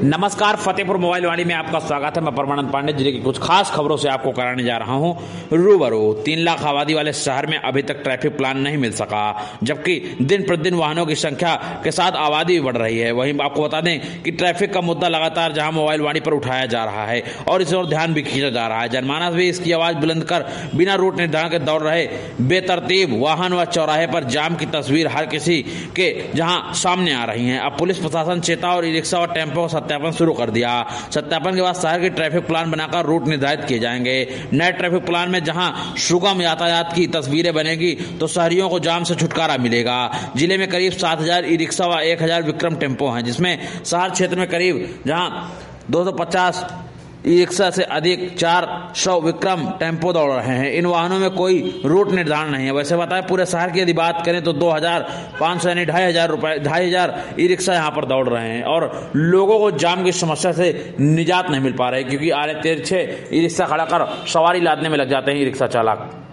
नमस्कार, फतेहपुर मोबाइल वाणी में आपका स्वागत है। मैं परमानंद पांडे जिले की कुछ खास खबरों से आपको कराने जा रहा हूं रूबरू। 3 लाख आबादी वाले शहर में अभी तक ट्रैफिक प्लान नहीं मिल सका, जबकि दिन प्रतिदिन वाहनों की संख्या के साथ आबादी भी बढ़ रही है। वहीं आपको बता दें कि ट्रैफिक का मुद्दा लगातार जहां मोबाइल वाणी पर उठाया जा रहा है और इस ओर ध्यान भी खींचा जा रहा है। जनमानस भी इसकी आवाज बुलंद कर बिना रूट निर्धारण के दौड़ रहे बेतरतीब वाहन व चौराहे पर जाम की तस्वीर हर किसी के जहां सामने आ रही है। अब पुलिस प्रशासन चेता और ई रिक्शा और टेम्पो का सत्यापन शुरू कर दिया। सत्यापन के बाद शहर के ट्रैफिक प्लान बनाकर रूट निर्धारित किए जाएंगे। नए ट्रैफिक प्लान में जहां सुगम यातायात की तस्वीरें बनेगी तो शहरियों को जाम से छुटकारा मिलेगा। जिले में करीब 7,000 ई रिक्शा व 1,000 विक्रम टेम्पो हैं, जिसमें शहर क्षेत्र में करीब जहां 250 ई रिक्शा से अधिक 400 विक्रम टेम्पो दौड़ रहे हैं। इन वाहनों में कोई रूट निर्धारण नहीं है। वैसे बताएं, पूरे शहर की यदि बात करें तो 2,500 यानी 2,500 ई रिक्शा यहाँ पर दौड़ रहे हैं और लोगों को जाम की समस्या से निजात नहीं मिल पा रही, क्योंकि आरे तिरछे ई रिक्शा खड़ा कर सवारी लादने में लग जाते हैं ई रिक्शा चालक।